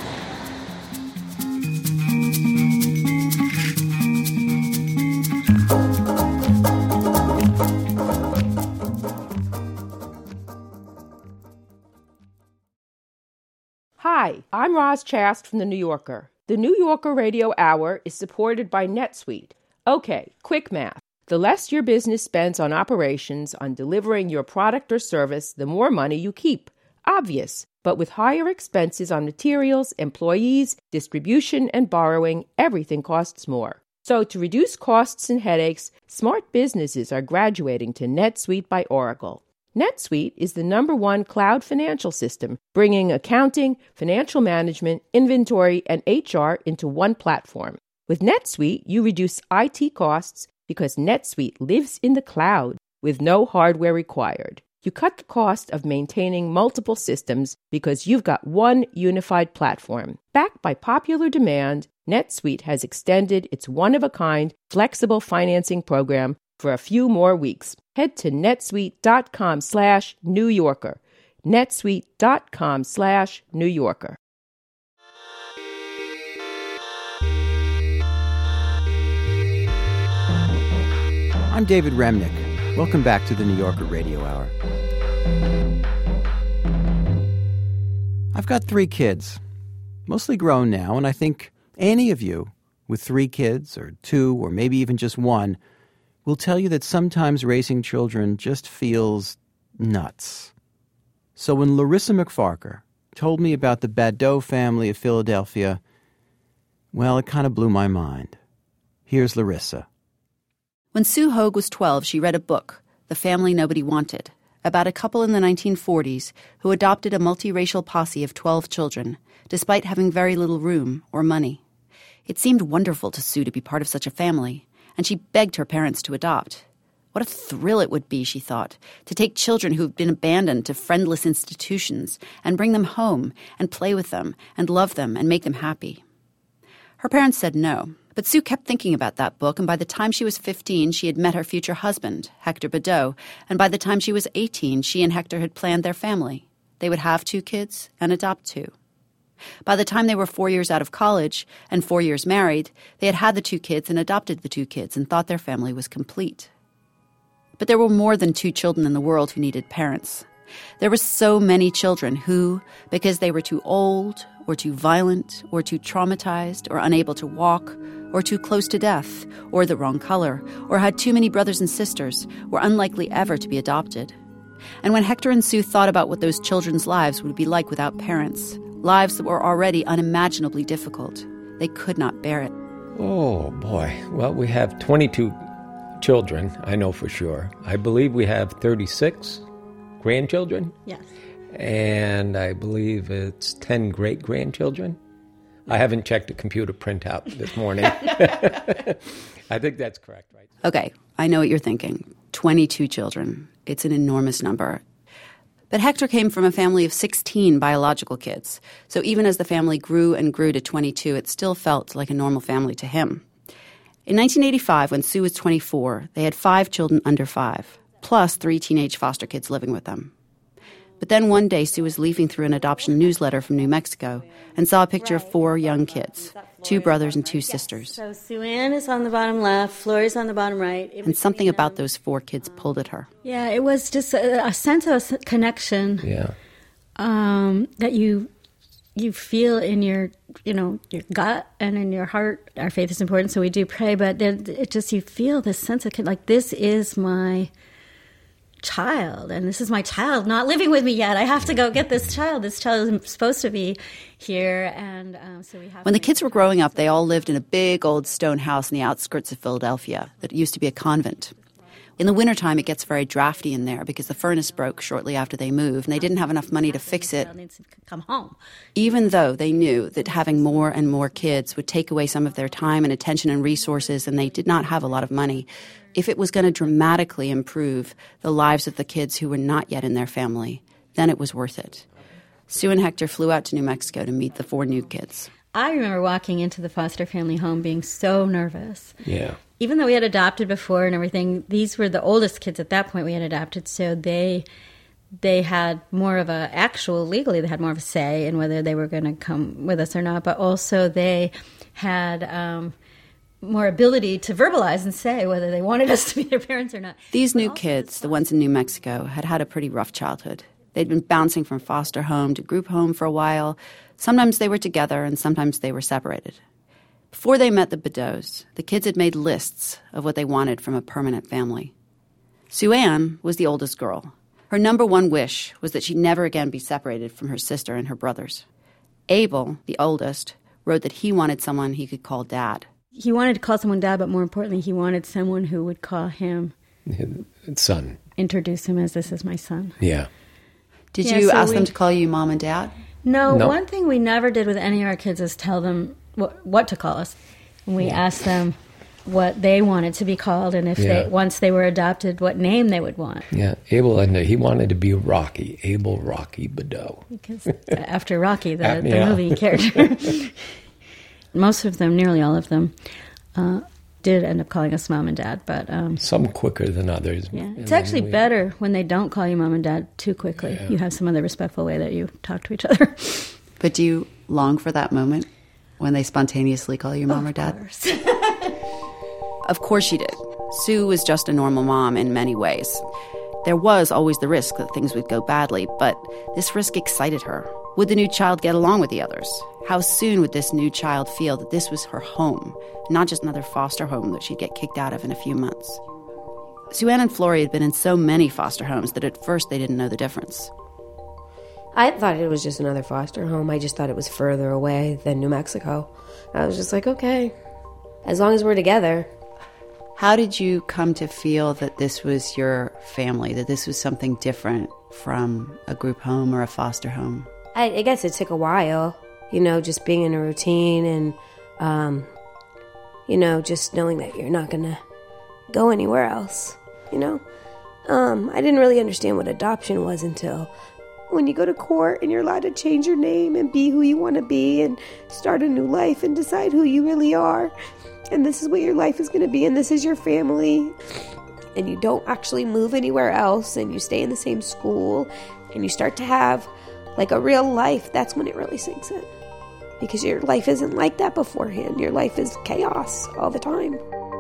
Hi, I'm Roz Chast from The New Yorker. The New Yorker Radio Hour is supported by NetSuite. Okay, quick math. The less your business spends on operations, on delivering your product or service, the more money you keep. Obvious. But with higher expenses on materials, employees, distribution, and borrowing, everything costs more. So to reduce costs and headaches, smart businesses are graduating to NetSuite by Oracle. NetSuite is the number one cloud financial system, bringing accounting, financial management, inventory, and H R into one platform. With NetSuite, you reduce I T costs because NetSuite lives in the cloud with no hardware required. You cut the cost of maintaining multiple systems because you've got one unified platform. Backed by popular demand, NetSuite has extended its one-of-a-kind flexible financing program for a few more weeks. Head to netsuite.com slash New Yorker. netsuite.com slash New Yorker. I'm David Remnick. Welcome back to the New Yorker Radio Hour. I've got three kids, mostly grown now, and I think any of you with three kids, or two, or maybe even just one, will tell you that sometimes raising children just feels nuts. So when Larissa McFarker told me about the Badeau family of Philadelphia, well, it kind of blew my mind. Here's Larissa. When Sue Hogue was twelve, she read a book, The Family Nobody Wanted, about a couple in the nineteen forties who adopted a multiracial posse of twelve children, despite having very little room or money. It seemed wonderful to Sue to be part of such a family, and she begged her parents to adopt. What a thrill it would be, she thought, to take children who've been abandoned to friendless institutions and bring them home and play with them and love them and make them happy. Her parents said no, but Sue kept thinking about that book, and by the time she was fifteen, she had met her future husband, Hector Badeau, and by the time she was eighteen, she and Hector had planned their family. They would have two kids and adopt two. By the time they were four years out of college and four years married, they had had the two kids and adopted the two kids and thought their family was complete. But there were more than two children in the world who needed parents. There were so many children who, because they were too old or too violent or too traumatized or unable to walk or too close to death or the wrong color or had too many brothers and sisters, were unlikely ever to be adopted. And when Hector and Sue thought about what those children's lives would be like without parents, lives that were already unimaginably difficult, they could not bear it. Oh, boy. Well, we have twenty-two children, I know for sure. I believe we have thirty-six grandchildren. Yes. And I believe it's ten great-grandchildren. I haven't checked the computer printout this morning. I think that's correct, right? Okay, I know what you're thinking. twenty-two children. It's an enormous number. But Hector came from a family of sixteen biological kids. So even as the family grew and grew to twenty-two, it still felt like a normal family to him. In nineteen eighty-five, when Sue was twenty-four, they had five children under five, plus three teenage foster kids living with them. But then one day, Sue was leafing through an adoption newsletter from New Mexico and saw a picture of four young kids, two brothers and two sisters. So Sue Ann is on the bottom left, Florrie's on the bottom right. And something about those four kids pulled at her. Yeah, it was just a, a sense of connection. Yeah. Um, that you you feel in your, you know, your gut and in your heart. Our faith is important, so we do pray, but then it just, you feel this sense of, like, this is my child, and this is my child not living with me yet. I have to go get this child. This child is supposed to be here, and um, so we have. When the kids were growing up, they all lived in a big old stone house in the outskirts of Philadelphia that used to be a convent. In the wintertime, it gets very drafty in there because the furnace broke shortly after they moved, and they didn't have enough money to fix it. Needs to come home. Even though they knew that having more and more kids would take away some of their time and attention and resources, and they did not have a lot of money, if it was going to dramatically improve the lives of the kids who were not yet in their family, then it was worth it. Sue and Hector flew out to New Mexico to meet the four new kids. I remember walking into the foster family home being so nervous. Yeah. Even though we had adopted before and everything, these were the oldest kids at that point we had adopted, so they they had more of a actual, legally, they had more of a say in whether they were going to come with us or not, but also they had um, more ability to verbalize and say whether they wanted us to be their parents or not. These new kids, the ones in New Mexico, had had a pretty rough childhood. They'd been bouncing from foster home to group home for a while. Sometimes they were together and sometimes they were separated. Before they met the Badeaus, the kids had made lists of what they wanted from a permanent family. Sue Ann was the oldest girl. Her number one wish was that she'd never again be separated from her sister and her brothers. Abel, the oldest, wrote that he wanted someone he could call Dad. He wanted to call someone Dad, but more importantly, he wanted someone who would call him son. Introduce him as, this is my son. Yeah. Did yeah, you so ask we, them to call you Mom and Dad? No, no, one thing we never did with any of our kids is tell them what, what to call us. And we yeah. asked them what they wanted to be called, and if yeah. they once they were adopted, what name they would want. Yeah, Abel, and he wanted to be Rocky, Abel Rocky Badeau. Because after Rocky, the, uh, the yeah. movie character. Most of them, nearly all of them, uh, did end up calling us Mom and Dad, but um, some quicker than others. Yeah, it's actually we, better when they don't call you Mom and Dad too quickly. Yeah. You have some other respectful way that you talk to each other. But do you long for that moment when they spontaneously call you Mom of or Dad? Course. Of course she did. Sue was just a normal mom in many ways. There was always the risk that things would go badly, but this risk excited her. Would the new child get along with the others? How soon would this new child feel that this was her home, not just another foster home that she'd get kicked out of in a few months? Sue Ann and Florrie had been in so many foster homes that at first they didn't know the difference. I thought it was just another foster home. I just thought it was further away than New Mexico. I was just like, okay, as long as we're together. How did you come to feel that this was your family, that this was something different from a group home or a foster home? I, I guess it took a while, you know, just being in a routine and um, you know, just knowing that you're not going to go anywhere else, you know? Um, I didn't really understand what adoption was until when you go to court and you're allowed to change your name and be who you want to be and start a new life and decide who you really are. And this is what your life is going to be, and this is your family. And you don't actually move anywhere else, and you stay in the same school, and you start to have like a real life. That's when it really sinks in. Because your life isn't like that beforehand. Your life is chaos all the time.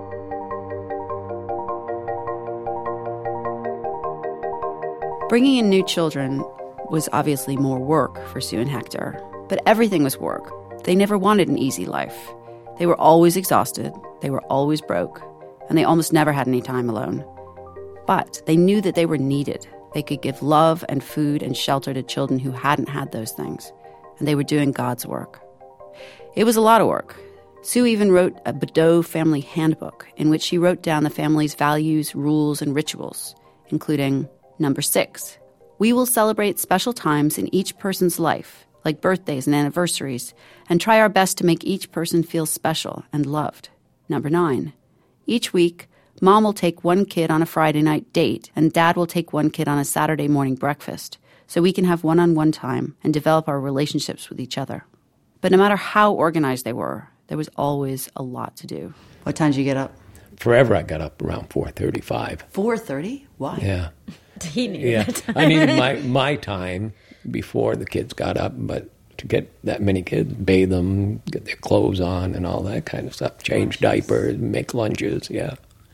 Bringing in new children was obviously more work for Sue and Hector, but everything was work. They never wanted an easy life. They were always exhausted, they were always broke, and they almost never had any time alone. But they knew that they were needed. They could give love and food and shelter to children who hadn't had those things, and they were doing God's work. It was a lot of work. Sue even wrote a Bedeau family handbook in which she wrote down the family's values, rules, and rituals, including number six, we will celebrate special times in each person's life, like birthdays and anniversaries, and try our best to make each person feel special and loved. Number nine, each week, Mom will take one kid on a Friday night date, and Dad will take one kid on a Saturday morning breakfast, so we can have one-on-one time and develop our relationships with each other. But no matter how organized they were, there was always a lot to do. What time did you get up? Forever I got up around four thirty-five. four thirty? Why? Yeah. He knew yeah. that time. I needed my, my time before the kids got up, but to get that many kids, bathe them, get their clothes on and all that kind of stuff, change diapers, make lunches, yeah.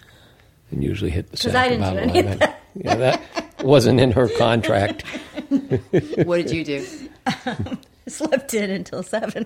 And usually hit the sack I didn't about do any eleven. of that. Yeah, that wasn't in her contract. What did you do? Slept in until seven.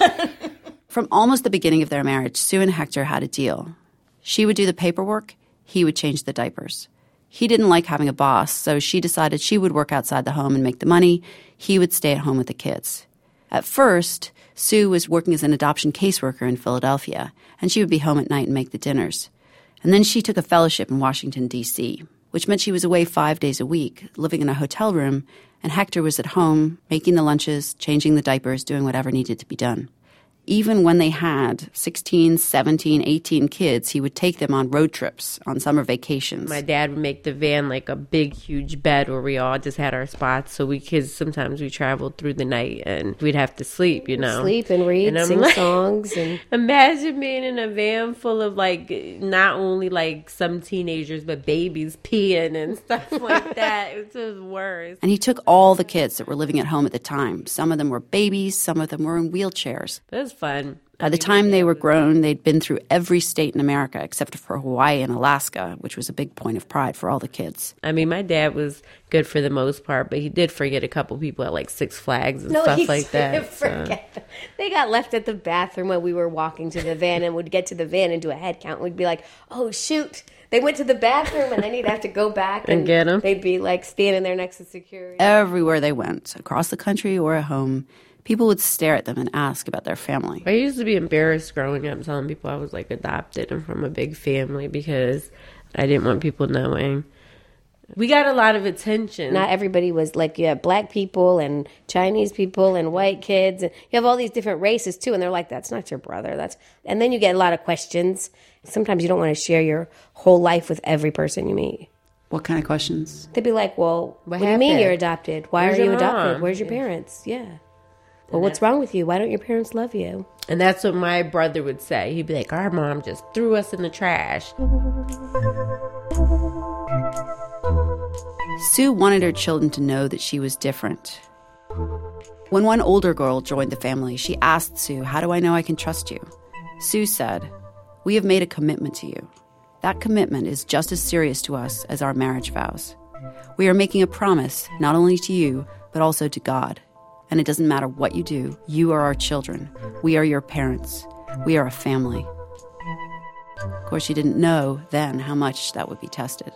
From almost the beginning of their marriage, Sue and Hector had a deal. She would do the paperwork, he would change the diapers. He didn't like having a boss, so she decided she would work outside the home and make the money. He would stay at home with the kids. At first, Sue was working as an adoption caseworker in Philadelphia, and she would be home at night and make the dinners. And then she took a fellowship in Washington, D C, which meant she was away five days a week, living in a hotel room, and Hector was at home, making the lunches, changing the diapers, doing whatever needed to be done. Even when they had sixteen, seventeen, eighteen kids, he would take them on road trips, on summer vacations. My dad would make the van like a big, huge bed where we all just had our spots. So we kids, sometimes we traveled through the night and we'd have to sleep, you know. Sleep and read, and sing like, songs. And imagine being in a van full of like, not only like some teenagers, but babies peeing and stuff like that. It was worse. And he took all the kids that were living at home at the time. Some of them were babies, some of them were in wheelchairs. It was fun. By the time they were grown, they'd been through every state in America except for Hawaii and Alaska, which was a big point of pride for all the kids. I mean, my dad was good for the most part, but he did forget a couple people at like Six Flags and no, stuff he like that. didn't forget. So. They got left at the bathroom when we were walking to the van, and would get to the van and do a head count. We'd be like, oh, shoot. They went to the bathroom, and then he'd have to go back and, and get them. They'd be like standing there next to security. Everywhere they went, across the country or at home, people would stare at them and ask about their family. I used to be embarrassed growing up telling people I was like adopted and from a big family because I didn't want people knowing. We got a lot of attention. Not everybody was like, you have black people and Chinese people and white kids. And you have all these different races too. And they're like, that's not your brother. That's, and then you get a lot of questions. Sometimes you don't want to share your whole life with every person you meet. What kind of questions? They'd be like, well, what, what do you mean you're adopted? Why Where's are you adopted? Mom? Where's your yeah. parents? Yeah. Well, what's wrong with you? Why don't your parents love you? And that's what my brother would say. He'd be like, our mom just threw us in the trash. Sue wanted her children to know that she was different. When one older girl joined the family, she asked Sue, how do I know I can trust you? Sue said, we have made a commitment to you. That commitment is just as serious to us as our marriage vows. We are making a promise not only to you, but also to God. And it doesn't matter what you do, you are our children. We are your parents. We are a family. Of course, she didn't know then how much that would be tested.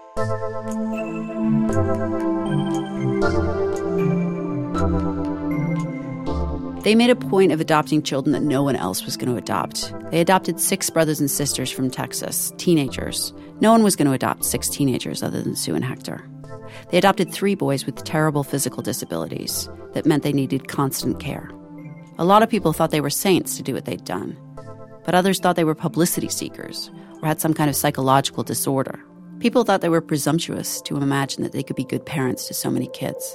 They made a point of adopting children that no one else was going to adopt. They adopted six brothers and sisters from Texas, teenagers. No one was going to adopt six teenagers other than Sue and Hector. They adopted three boys with terrible physical disabilities that meant they needed constant care. A lot of people thought they were saints to do what they'd done. but others thought they were publicity seekers or had some kind of psychological disorder. People thought they were presumptuous to imagine that they could be good parents to so many kids.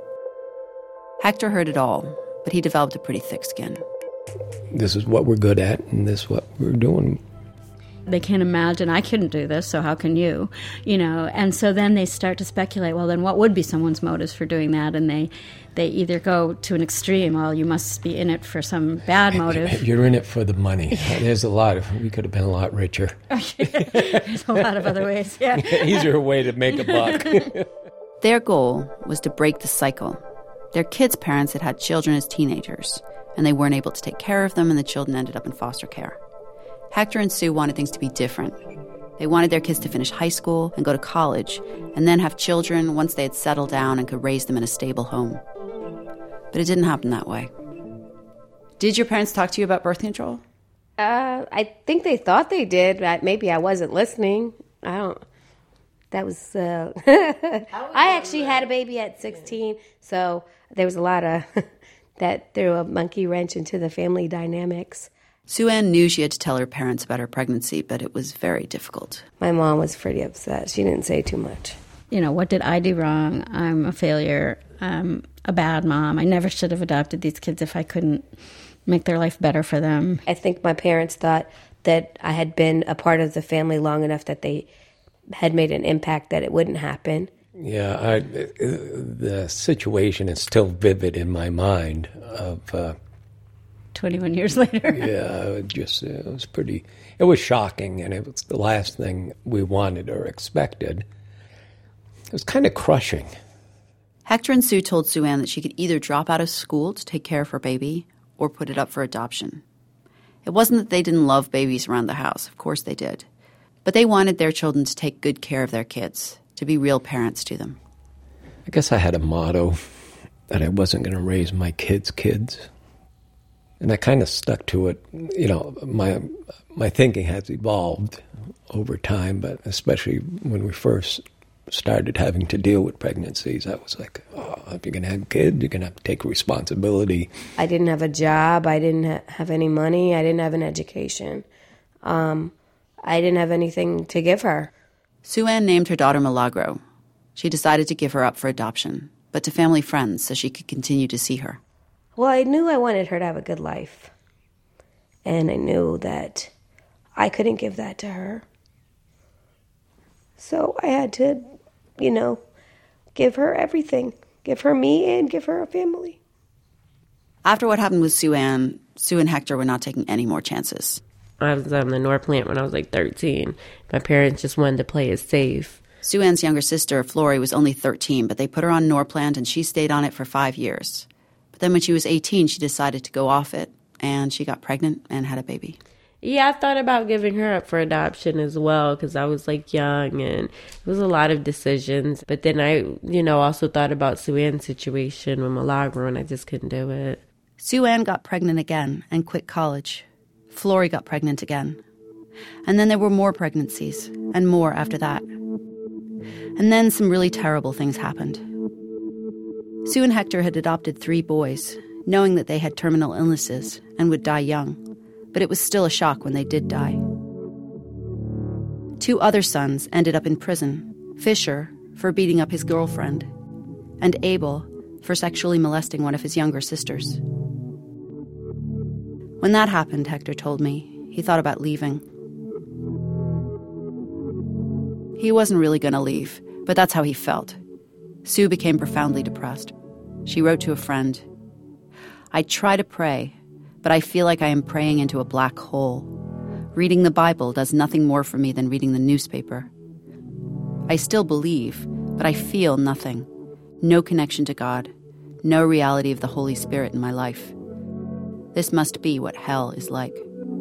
Hector heard it all, but he developed a pretty thick skin. This is what we're good at, and this is what we're doing. They can't imagine, I couldn't do this, so how can you? You know, and so then they start to speculate, well, then what would be someone's motives for doing that? And they, they either go to an extreme, well, you must be in it for some bad motive. You're in it for the money. There's a lot of, we could have been a lot richer. There's a lot of other ways, yeah. Easier way to make a buck. Their goal was to break the cycle. Their kids' parents had had children as teenagers, and they weren't able to take care of them, and the children ended up in foster care. Hector and Sue wanted things to be different. They wanted their kids to finish high school and go to college, and then have children once they had settled down and could raise them in a stable home. But it didn't happen that way. Did your parents talk to you about birth control? Uh, I think they thought they did, but maybe I wasn't listening. I don't... That was... Uh, I actually had a baby at sixteen, so there was a lot of... that threw a monkey wrench into the family dynamics. Sue Ann knew she had to tell her parents about her pregnancy, but it was very difficult. My mom was pretty upset. She didn't say too much. You know, what did I do wrong? I'm a failure. I'm a bad mom. I never should have adopted these kids if I couldn't make their life better for them. I think my parents thought that I had been a part of the family long enough that they had made an impact that it wouldn't happen. Yeah, I, the situation is still vivid in my mind of... Uh, twenty-one years later. Yeah, it just it was pretty, it was shocking, and it was the last thing we wanted or expected. It was kind of crushing. Hector and Sue told Sue Ann that she could either drop out of school to take care of her baby or put it up for adoption. It wasn't that they didn't love babies around the house. Of course they did. But they wanted their children to take good care of their kids, to be real parents to them. I guess I had a motto that I wasn't going to raise my kids' kids. And I kind of stuck to it. You know, my my thinking has evolved over time, but especially when we first started having to deal with pregnancies, I was like, oh, if you're going to have kids, you're going to have to take responsibility. I didn't have a job. I didn't ha- have any money. I didn't have an education. Um, I didn't have anything to give her. Sue Ann named her daughter Milagro. She decided to give her up for adoption, but to family friends so she could continue to see her. Well, I knew I wanted her to have a good life. And I knew that I couldn't give that to her. So I had to, you know, give her everything. Give her me and give her a family. After what happened with Sue Ann, Sue and Hector were not taking any more chances. I was on the North Plant when I was like thirteen. My parents just wanted to play it safe. Sue Ann's younger sister, Flory, was only thirteen, but they put her on Norplant and she stayed on it for five years. Then when she was eighteen, she decided to go off it, and she got pregnant and had a baby. Yeah, I thought about giving her up for adoption as well because I was like young and it was a lot of decisions. But then I, you know, also thought about Sue Ann's situation with Milagro and I just couldn't do it. Sue Ann got pregnant again and quit college. Flory got pregnant again. And then there were more pregnancies and more after that. And then some really terrible things happened. Sue and Hector had adopted three boys, knowing that they had terminal illnesses and would die young, but it was still a shock when they did die. Two other sons ended up in prison, Fisher for beating up his girlfriend, and Abel for sexually molesting one of his younger sisters. When that happened, Hector told me, he thought about leaving. He wasn't really going to leave, but that's how he felt. Sue became profoundly depressed. She wrote to a friend, I try to pray, but I feel like I am praying into a black hole. Reading the Bible does nothing more for me than reading the newspaper. I still believe, but I feel nothing. No connection to God. No reality of the Holy Spirit in my life. This must be what hell is like.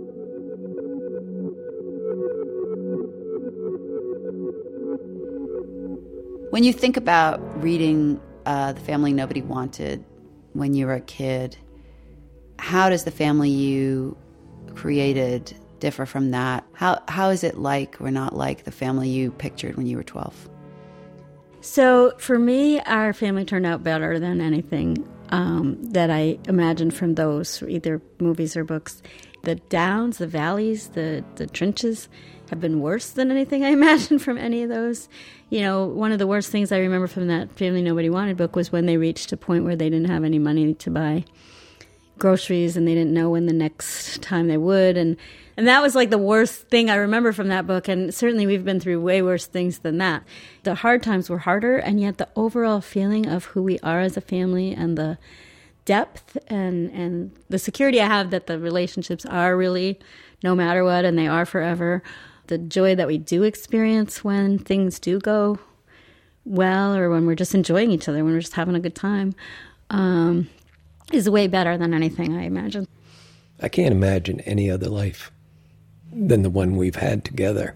When you think about reading uh, The Family Nobody Wanted when you were a kid, how does the family you created differ from that? How How is it like or not like the family you pictured when you were twelve? So for me, our family turned out better than anything um, that I imagined from those, either movies or books. The downs, the valleys, the, the trenches have been worse than anything I imagined from any of those. You know, one of the worst things I remember from that Family Nobody Wanted book was when they reached a point where they didn't have any money to buy groceries and they didn't know when the next time they would. And, and that was like the worst thing I remember from that book. And certainly we've been through way worse things than that. The hard times were harder, and yet the overall feeling of who we are as a family and the depth and, and the security I have that the relationships are really no matter what and they are forever. The joy that we do experience when things do go well or when we're just enjoying each other, when we're just having a good time, um, is way better than anything I imagine. I can't imagine any other life than the one we've had together.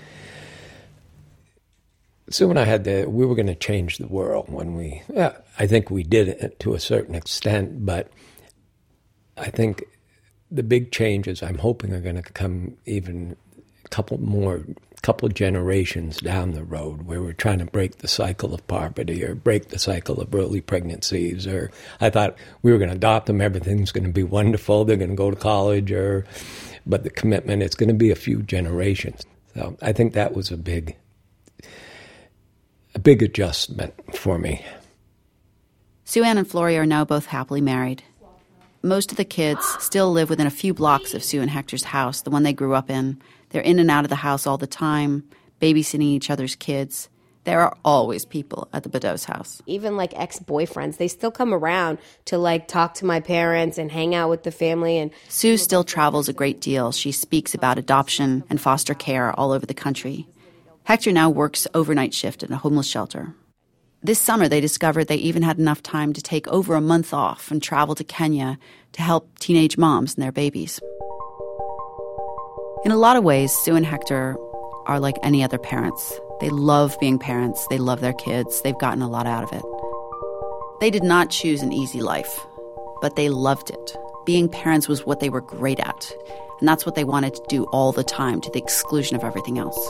Sue and I had the, we were going to change the world when we, yeah, I think we did it to a certain extent, but I think the big changes I'm hoping are going to come even a couple more, couple generations down the road, where we're trying to break the cycle of poverty or break the cycle of early pregnancies. Or I thought we were going to adopt them, everything's going to be wonderful, they're going to go to college, or, but the commitment, it's going to be a few generations. So I think that was a big, a big adjustment for me. Sue Ann and Flory are now both happily married. Most of the kids still live within a few blocks of Sue and Hector's house, the one they grew up in. They're in and out of the house all the time, babysitting each other's kids. There are always people at the Bedeau's house. Even like ex-boyfriends, they still come around to like talk to my parents and hang out with the family. And Sue still travels a great deal. She speaks about adoption and foster care all over the country. Hector now works overnight shift in a homeless shelter. This summer, they discovered they even had enough time to take over a month off and travel to Kenya to help teenage moms and their babies. In a lot of ways, Sue and Hector are like any other parents. They love being parents. They love their kids. They've gotten a lot out of it. They did not choose an easy life, but they loved it. Being parents was what they were great at, and that's what they wanted to do all the time, to the exclusion of everything else.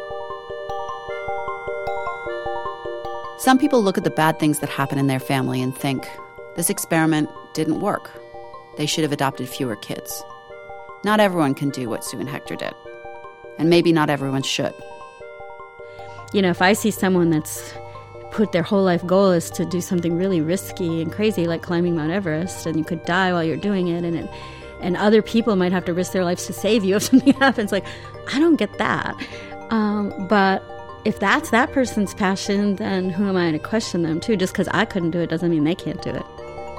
Some people look at the bad things that happen in their family and think, this experiment didn't work. They should have adopted fewer kids. Not everyone can do what Sue and Hector did. And maybe not everyone should. You know, if I see someone that's put their whole life goal is to do something really risky and crazy, like climbing Mount Everest, and you could die while you're doing it, and it, and other people might have to risk their lives to save you if something happens, like, I don't get that. Um, but if that's that person's passion, then who am I to question them, too? Just because I couldn't do it doesn't mean they can't do it.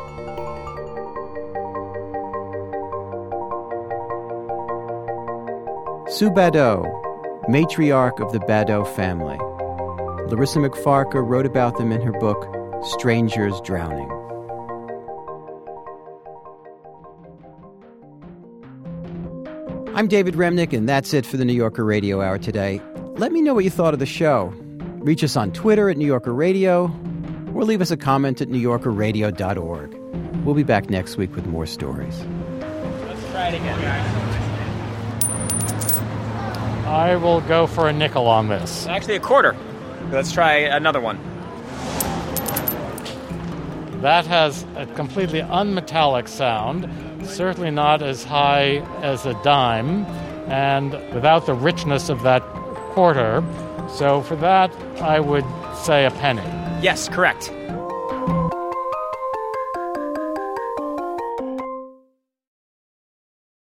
Sue Badeau, matriarch of the Badeau family. Larissa McFarka wrote about them in her book, Strangers Drowning. I'm David Remnick, and that's it for the New Yorker Radio Hour today. Let me know what you thought of the show. Reach us on Twitter at New Yorker Radio, or leave us a comment at new yorker radio dot org. We'll be back next week with more stories. Let's try it again, guys. I will go for a nickel on this. Actually, a quarter. Let's try another one. That has a completely unmetallic sound, certainly not as high as a dime, and without the richness of that quarter. So for that, I would say a penny. Yes, correct.